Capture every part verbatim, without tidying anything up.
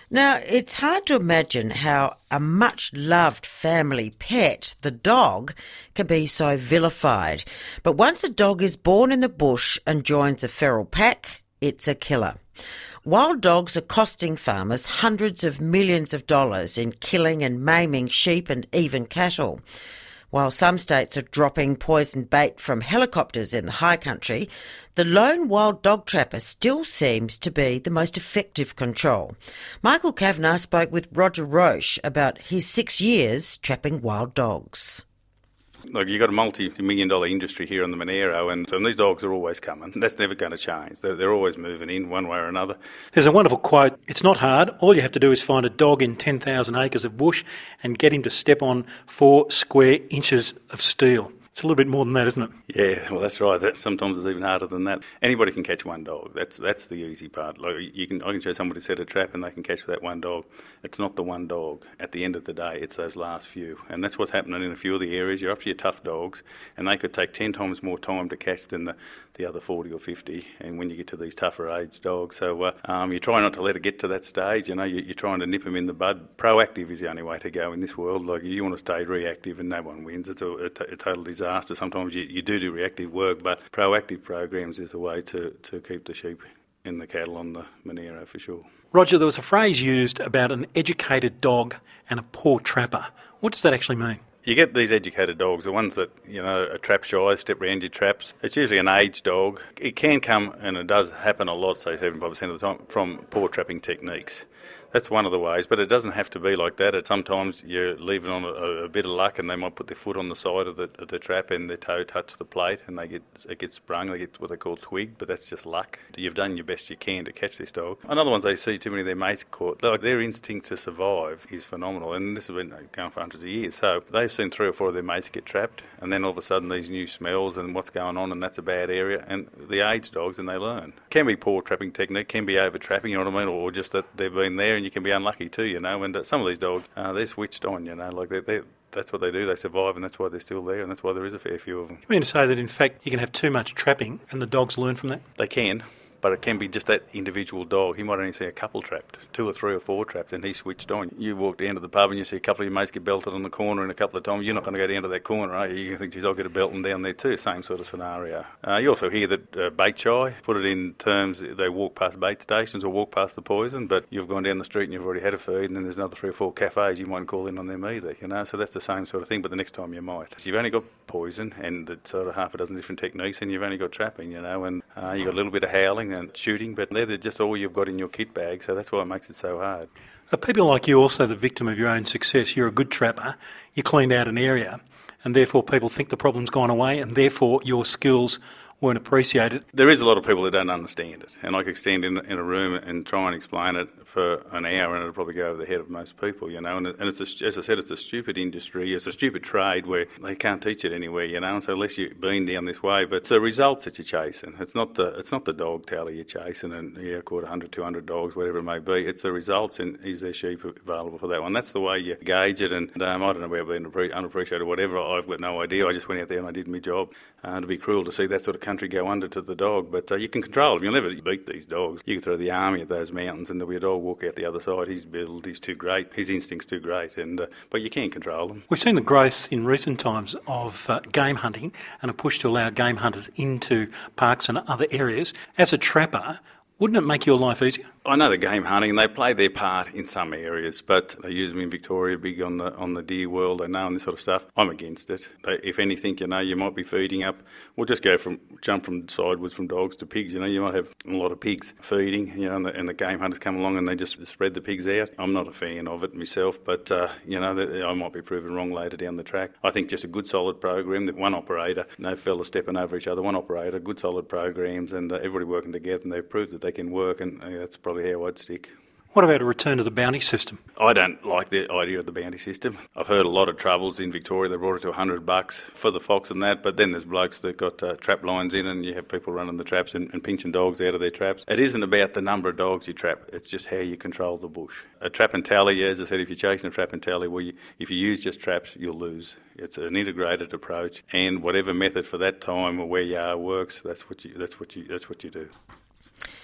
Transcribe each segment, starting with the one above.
Now, it's hard to imagine how a much-loved family pet, the dog, can be so vilified. But once a dog is born in the bush and joins a feral pack, it's a killer. Wild dogs are costing farmers hundreds of millions of dollars in killing and maiming sheep and even cattle. While some states are dropping poison bait from helicopters in the high country, the lone wild dog trapper still seems to be the most effective control. Michael Kavanagh spoke with Roger Roche about his six years trapping wild dogs. Look, you've got a multi-million dollar industry here on the Monaro, and, and these dogs are always coming. That's never going to change. They're, they're always moving in one way or another. There's a wonderful quote, "It's not hard. All you have to do is find a dog in ten thousand acres of bush and get him to step on four square inches of steel." It's a little bit more than that, isn't it? Yeah, well, that's right. That, sometimes it's even harder than that. Anybody can catch one dog. That's that's the easy part. Like you can, I can show somebody set a trap and they can catch that one dog. It's not the one dog. At the end of the day, it's those last few. And that's what's happening in a few of the areas. You're up to your tough dogs, and they could take ten times more time to catch than the, the other forty or fifty. And when you get to these tougher age dogs, so uh, um, you try not to let it get to that stage. You know, you, you're trying to nip them in the bud. Proactive is the only way to go in this world. Like you want to stay reactive, and no one wins. It's a, a, t- a total disaster. Sometimes you, you do do reactive work, but proactive programs is a way to, to keep the sheep and the cattle on the Monaro for sure. Roger, there was a phrase used about an educated dog and a poor trapper. What does that actually mean? You get these educated dogs, the ones that, you know, are trap shy, step around your traps. It's usually an aged dog. It can come, and it does happen a lot, say seventy-five percent of the time, from poor trapping techniques. That's one of the ways, but it doesn't have to be like that. It, sometimes you leave it on a, a bit of luck, and they might put their foot on the side of the, of the trap and their toe touch the plate, and they get it gets sprung. They get what they call twigged, but that's just luck. You've done your best you can to catch this dog. Another ones they see too many of their mates caught. Like their instinct to survive is phenomenal, and this has been going for hundreds of years. So they've seen three or four of their mates get trapped, and then all of a sudden these new smells and what's going on, and that's a bad area. And the aged dogs, and they learn. Can be poor trapping technique, can be over trapping, you know what I mean, or just that they've been there, and you can be unlucky too, you know. And uh, some of these dogs, uh, they're switched on, you know, like they they that's what they do. They survive, and that's why they're still there, and that's why there is a fair few of them. You mean to say that in fact you can have too much trapping and the dogs learn from that? They can. But it can be just that individual dog. He might only see a couple trapped, two or three or four trapped, and he switched on. You walk down to the pub and you see a couple of your mates get belted on the corner in a couple of times. You're not going to go down to that corner, are you? You think, geez, I'll get a belting down there too. Same sort of scenario. Uh, you also hear that uh, bait shy, put it in terms, they walk past bait stations or walk past the poison, but you've gone down the street and you've already had a feed, and then there's another three or four cafes, you mightn't call in on them either, you know. So that's the same sort of thing, but the next time you might. So you've only got poison and the sort of half a dozen different techniques, and you've only got trapping, you know, and uh, you've got a little bit of howling and shooting, but they're just all you've got in your kit bag, so that's why it makes it so hard. Are people like you also the victim of your own success? You're a good trapper, you cleaned out an area, and therefore people think the problem's gone away, and therefore your skills weren't appreciated. There is a lot of people that don't understand it, and I could stand in, in a room and try and explain it for an hour, and it'll probably go over the head of most people, you know. And, it, and it's a, as I said, it's a stupid industry, it's a stupid trade where they can't teach it anywhere, you know. And so unless you've been down this way, but it's the results that you're chasing. It's not the it's not the dog tally you're chasing, and yeah, caught one hundred, two hundred dogs, whatever it may be. It's the results, and is there sheep available for that one? That's the way you gauge it. And um, I don't know whether being unappreciated or whatever. I've got no idea. I just went out there and I did my job. Uh, it'd be cruel to see that sort of country go under to the dog, but uh, you can control them. You'll never beat these dogs. You can throw the army at those mountains and there'll be a dog walk out the other side. His build, he's too great. His instinct's too great, and uh, but you can control them. We've seen the growth in recent times of uh, game hunting and a push to allow game hunters into parks and other areas. As a trapper, wouldn't it make your life easier? I know the game hunting, they play their part in some areas, but they use them in Victoria big on the on the deer world, they know, and this sort of stuff. I'm against it. They, if anything, you know, you might be feeding up, we'll just go from, jump from sideways from dogs to pigs, you know, you might have a lot of pigs feeding, you know, and the, and the game hunters come along and they just spread the pigs out. I'm not a fan of it myself, but, uh, you know, I might be proven wrong later down the track. I think just a good solid program, that one operator, no fellas stepping over each other, one operator, good solid programs, and uh, everybody working together, and they've proved that they can work, and uh, that's probably how I'd stick. What about a return to the bounty system? I don't like the idea of the bounty system. I've heard a lot of troubles in Victoria. They brought it to one hundred bucks for the fox and that, but then there's blokes that got uh, trap lines in, and you have people running the traps and, and pinching dogs out of their traps. It isn't about the number of dogs you trap. It's just how you control the bush. A trap and tally, as I said, if you're chasing a trap and tally, well, you, if you use just traps, you'll lose. It's an integrated approach, and whatever method for that time or where you are works, that's what you, that's what you, that's what you do.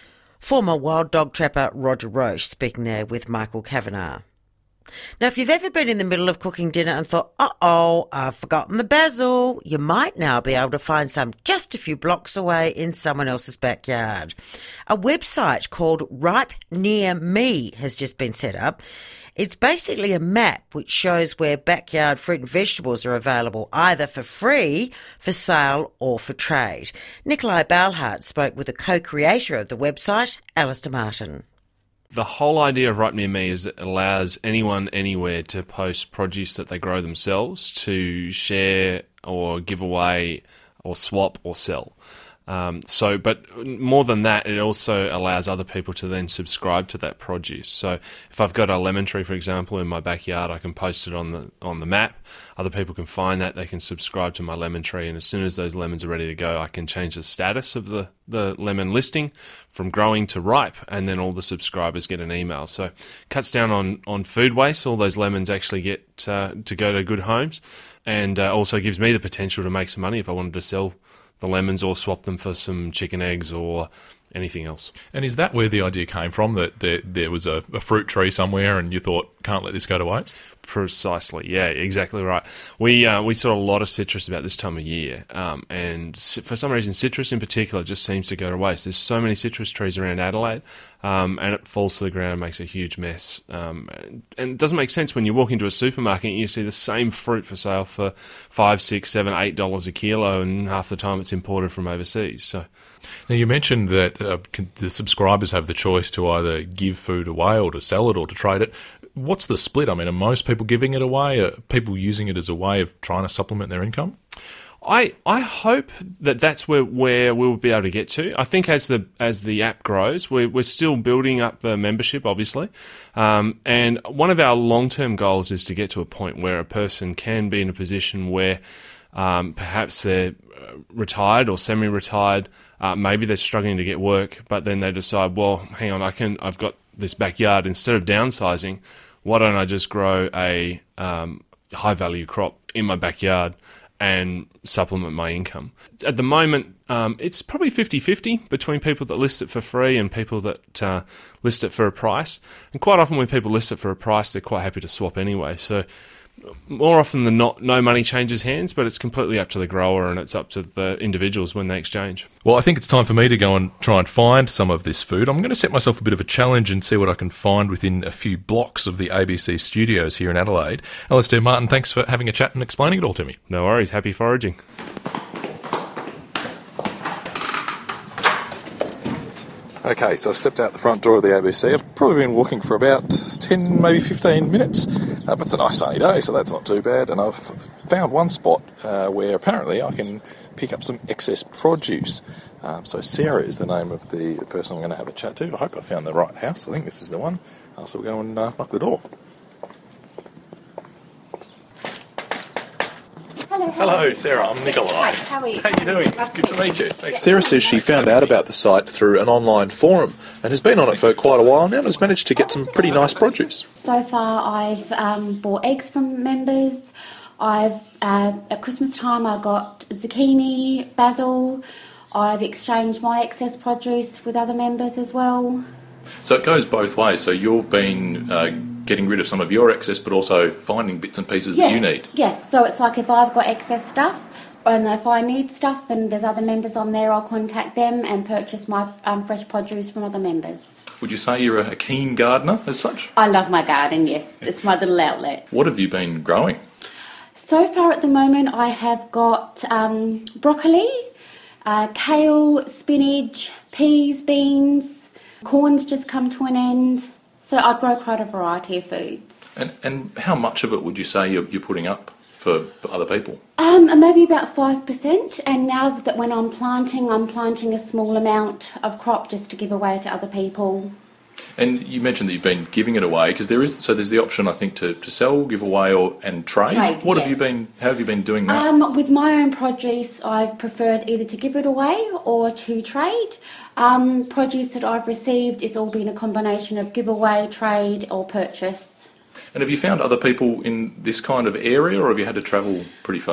Former wild dog trapper Roger Roche speaking there with Michael Kavanagh. Now, if you've ever been in the middle of cooking dinner and thought, uh-oh, I've forgotten the basil, you might now be able to find some just a few blocks away in someone else's backyard. A website called Ripe Near Me has just been set up. It's basically a map which shows where backyard fruit and vegetables are available, either for free, for sale or for trade. Nikolai Balhart spoke with the co-creator of the website, Alistair Martin. The whole idea of Ripe Near Me is it allows anyone anywhere to post produce that they grow themselves to share or give away or swap or sell. Um, so, but more than that, it also allows other people to then subscribe to that produce. So if I've got a lemon tree, for example, in my backyard, I can post it on the on the map. Other people can find that, they can subscribe to my lemon tree, and as soon as those lemons are ready to go, I can change the status of the, the lemon listing from growing to ripe, and then all the subscribers get an email. So it cuts down on, on food waste. All those lemons actually get uh, to go to good homes, and uh, also gives me the potential to make some money if I wanted to sell the lemons or swap them for some chicken eggs or anything else. And is that where the idea came from, that there, there was a, a fruit tree somewhere and you thought, can't let this go to waste? Precisely, yeah, exactly right. We uh, we saw a lot of citrus about this time of year, um, and for some reason citrus in particular just seems to go to waste. There's so many citrus trees around Adelaide, um, and it falls to the ground, makes a huge mess. Um, and, and it doesn't make sense when you walk into a supermarket and you see the same fruit for sale for five, six, seven, eight dollars a kilo, and half the time it's imported from overseas. So, now you mentioned that uh, the subscribers have the choice to either give food away or to sell it or to trade it. What's the split? I mean, are most people giving it away? Are people using it as a way of trying to supplement their income? I I hope that that's where, where we'll be able to get to. I think as the as the app grows, we're, we're still building up the membership, obviously. Um, and one of our long-term goals is to get to a point where a person can be in a position where um, perhaps they're retired or semi-retired, uh, maybe they're struggling to get work, but then they decide, well, hang on, I can, I've got this backyard. Instead of downsizing, why don't I just grow a um, high-value crop in my backyard and supplement my income? At the moment, um, it's probably fifty-fifty between people that list it for free and people that uh, list it for a price. And quite often when people list it for a price, they're quite happy to swap anyway. So more often than not, no money changes hands, but it's completely up to the grower and it's up to the individuals when they exchange. Well, I think it's time for me to go and try and find some of this food. I'm going to set myself a bit of a challenge and see what I can find within a few blocks of the A B C studios here in Adelaide. Alistair Martin, thanks for having a chat and explaining it all to me. No worries. Happy foraging. Okay, so I've stepped out the front door of the A B C. I've probably been walking for about ten, maybe fifteen minutes, uh, but it's a nice sunny day, so that's not too bad. And I've found one spot uh, where apparently I can pick up some excess produce. Um, so Sarah is the name of the, the person I'm going to have a chat to. I hope I found the right house. I think this is the one. Uh, so we'll go and uh, knock the door. Hello, Hello, Sarah. I'm Nikolai. Hi, how are you? How you doing? Lovely. Good to meet you. Thanks. Sarah says she found out about the site through an online forum and has been on it for quite a while now and has managed to get some pretty nice produce. So far, I've um, bought eggs from members. I've uh, at Christmas time, I got zucchini, basil. I've exchanged my excess produce with other members as well. So it goes both ways. So you've been uh, getting rid of some of your excess, but also finding bits and pieces Yes, that you need. yes. So it's like if I've got excess stuff, and if I need stuff, then there's other members on there. I'll contact them and purchase my um, fresh produce from other members. Would you say you're a keen gardener as such? I love my garden. Yes, it's my little outlet. What have you been growing? So far at the moment, I have got um, broccoli, uh, kale, spinach, peas, beans. Corn's just come to an end. So I grow quite a variety of foods. And and how much of it would you say you're, you're putting up for, for other people? Um, maybe about five percent. And now that when I'm planting, I'm planting a small amount of crop just to give away to other people. And you mentioned that you've been giving it away because there is so there's the option I think to, to sell, give away, or and trade. Trade, what yes. have you been? How have you been doing that? Um, with my own produce, I've preferred either to give it away or to trade. Um, produce that I've received is all been a combination of giveaway, trade, or purchase. And have you found other people in this kind of area, or have you had to travel pretty far?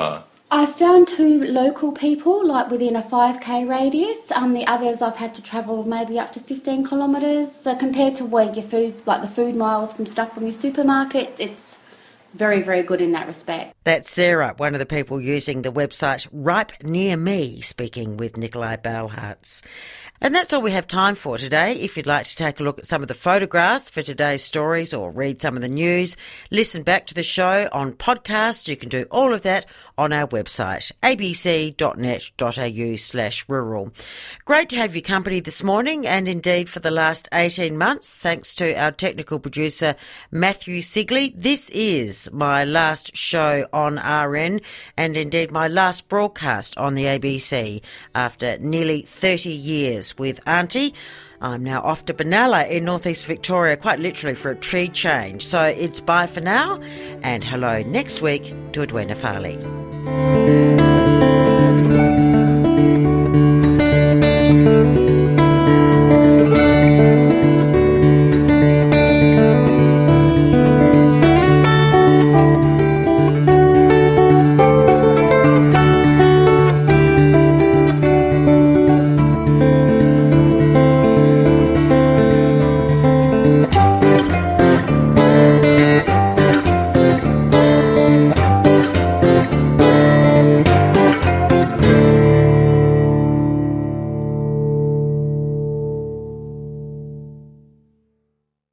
I found two local people, like within a five k radius. Um, the others I've had to travel maybe up to fifteen kilometres. So compared to where your food, like the food miles from stuff from your supermarket, it's very, very good in that respect. That's Sarah, one of the people using the website Ripe Near Me, speaking with Nikolai Ballhartz. And that's all we have time for today. If you'd like to take a look at some of the photographs for today's stories or read some of the news, listen back to the show on podcast, you can do all of that on our website, abc.net.au slash rural. Great to have your company this morning and indeed for the last eighteen months. Thanks to our technical producer, Matthew Sigley. This is my last show on R N and indeed my last broadcast on the A B C after nearly thirty years with Auntie. I'm now off to Benalla in northeast Victoria, quite literally for a tree change. So it's bye for now and hello next week to Edwina Farley.